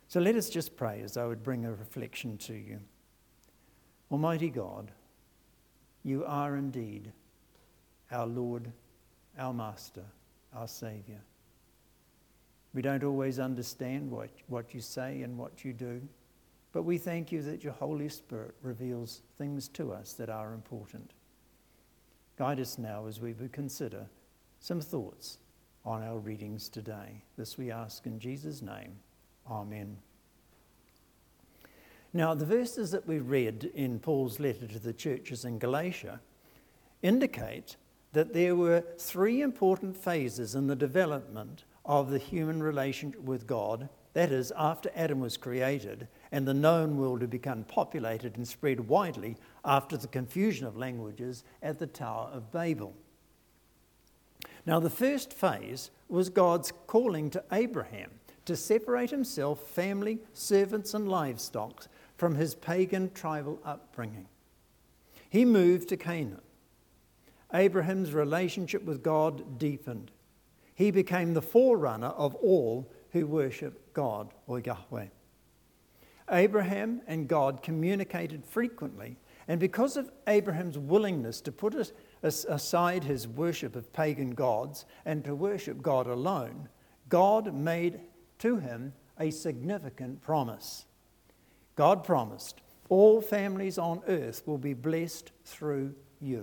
So let us just pray as I would bring a reflection to you. Almighty God, you are indeed our Lord, our Master, our Saviour. We don't always understand what you say and what you do, but we thank you that your Holy Spirit reveals things to us that are important. Guide us now as we would consider some thoughts on our readings today. This we ask in Jesus' name. Amen. Now, the verses that we read in Paul's letter to the churches in Galatia indicate that there were three important phases in the development of the human relationship with God. That is, after Adam was created and the known world had become populated and spread widely after the confusion of languages at the Tower of Babel. Now, the first phase was God's calling to Abraham to separate himself, family, servants, and livestock from his pagan tribal upbringing. He moved to Canaan. Abraham's relationship with God deepened. He became the forerunner of all who worship God, or Yahweh. Abraham and God communicated frequently, and because of Abraham's willingness to put aside his worship of pagan gods and to worship God alone, God made to him a significant promise. God promised, all families on earth will be blessed through you.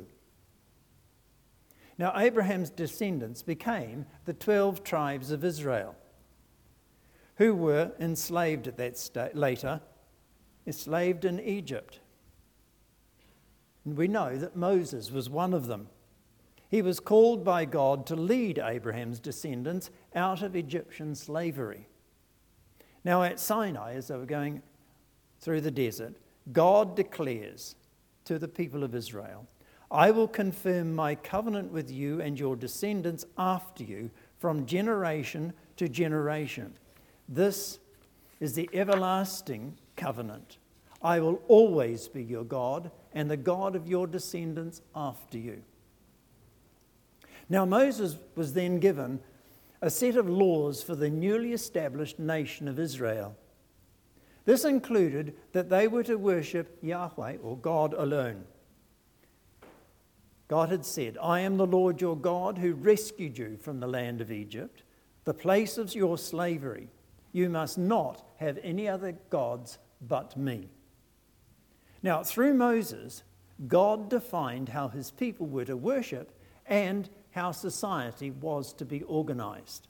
Now, Abraham's descendants became the 12 tribes of Israel, who were enslaved at that later, enslaved in Egypt. And we know that Moses was one of them. He was called by God to lead Abraham's descendants out of Egyptian slavery. Now at Sinai, as they were going through the desert, God declares to the people of Israel, I will confirm my covenant with you and your descendants after you from generation to generation. This is the everlasting covenant. I will always be your God and the God of your descendants after you. Now Moses was then given a set of laws for the newly established nation of Israel. This included that they were to worship Yahweh, or God alone. God had said, I am the Lord your God who rescued you from the land of Egypt, the place of your slavery. You must not have any other gods but me. Now, through Moses, God defined how his people were to worship and how society was to be organized.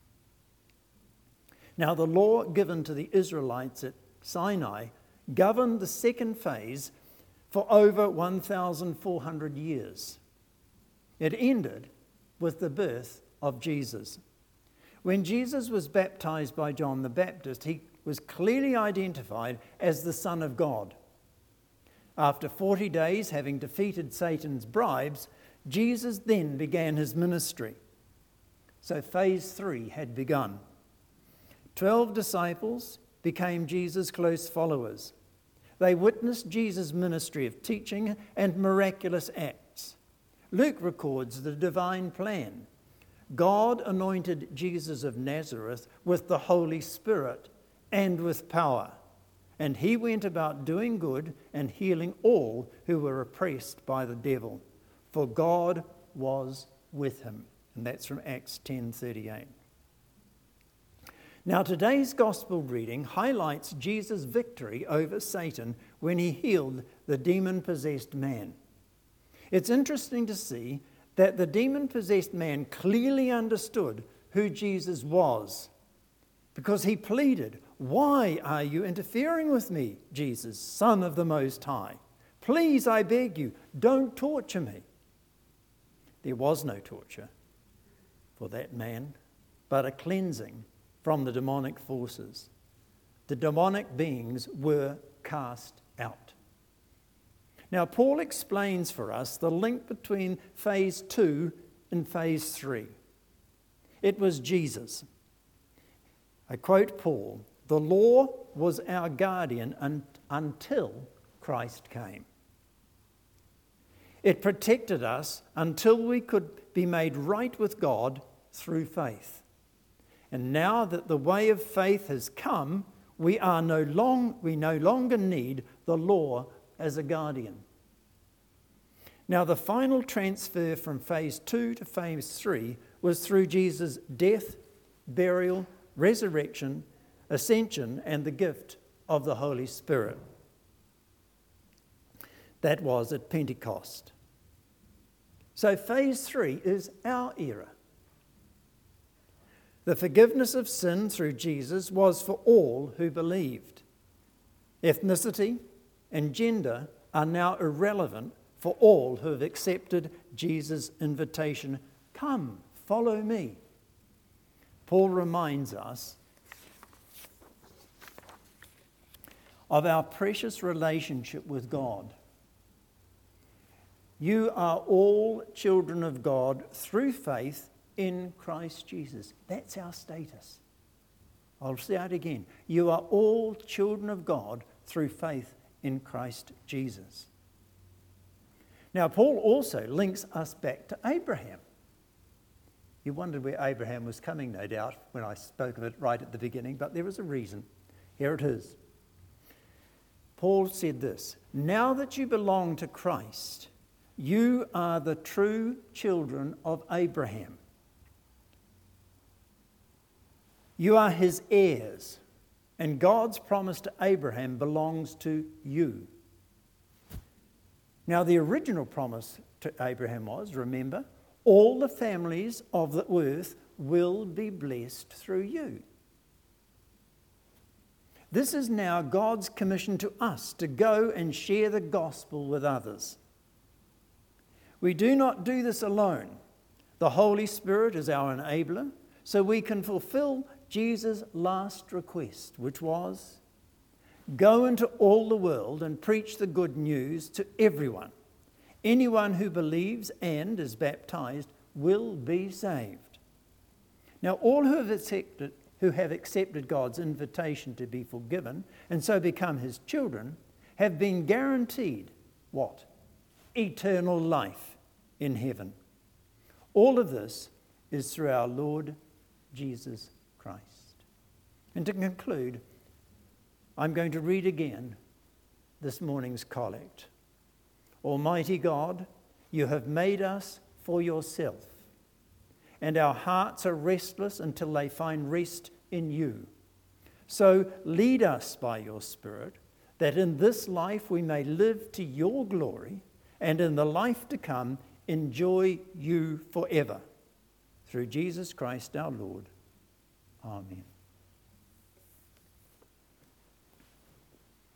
Now, the law given to the Israelites at Sinai governed the second phase for over 1,400 years. It ended with the birth of Jesus. When Jesus was baptized by John the Baptist, he was clearly identified as the Son of God. After 40 days, having defeated Satan's bribes, Jesus then began his ministry. So phase 3 had begun. 12 disciples became Jesus' close followers. They witnessed Jesus' ministry of teaching and miraculous acts. Luke records the divine plan. God anointed Jesus of Nazareth with the Holy Spirit and with power, and he went about doing good and healing all who were oppressed by the devil, for God was with him. And that's from Acts 10:38. Now, today's gospel reading highlights Jesus' victory over Satan when he healed the demon-possessed man. It's interesting to see that the demon-possessed man clearly understood who Jesus was, because he pleaded, "Why are you interfering with me, Jesus, Son of the Most High? Please, I beg you, don't torture me." There was no torture for that man, but a cleansing from the demonic forces. The demonic beings were cast out. Now, Paul explains for us the link between phase 2 and phase 3. It was Jesus. I quote Paul, "The law was our guardian until Christ came. It protected us until we could be made right with God through faith. And now that the way of faith has come, We no longer need the law as a guardian. Now, the final transfer from phase 2 to phase 3 was through Jesus' death, burial, resurrection, ascension, and the gift of the Holy Spirit. That was at Pentecost. So phase 3 is our era. The forgiveness of sin through Jesus was for all who believed. Ethnicity and gender are now irrelevant for all who have accepted Jesus' invitation, "Come, follow me." Paul reminds us of our precious relationship with God. You are all children of God through faith in Christ Jesus. That's our status. I'll say it again. You are all children of God through faith in Christ Jesus. Now, Paul also links us back to Abraham. You wondered where Abraham was coming, no doubt, when I spoke of it right at the beginning, but there was a reason. Here it is. Paul said this, "Now that you belong to Christ, you are the true children of Abraham. You are his heirs, and God's promise to Abraham belongs to you." Now, the original promise to Abraham was, remember, all the families of the earth will be blessed through you. This is now God's commission to us to go and share the gospel with others. We do not do this alone. The Holy Spirit is our enabler, so we can fulfill Jesus' last request, which was, "Go into all the world and preach the good news to everyone. Anyone who believes and is baptized will be saved." Now, all who have accepted God's invitation to be forgiven and so become his children have been guaranteed what? Eternal life in heaven. All of this is through our Lord Jesus Christ. And to conclude, I'm going to read again this morning's collect. Almighty God, you have made us for yourself, and our hearts are restless until they find rest in you. So lead us by your Spirit, that in this life we may live to your glory, and in the life to come enjoy you forever. Through Jesus Christ our Lord. Amen.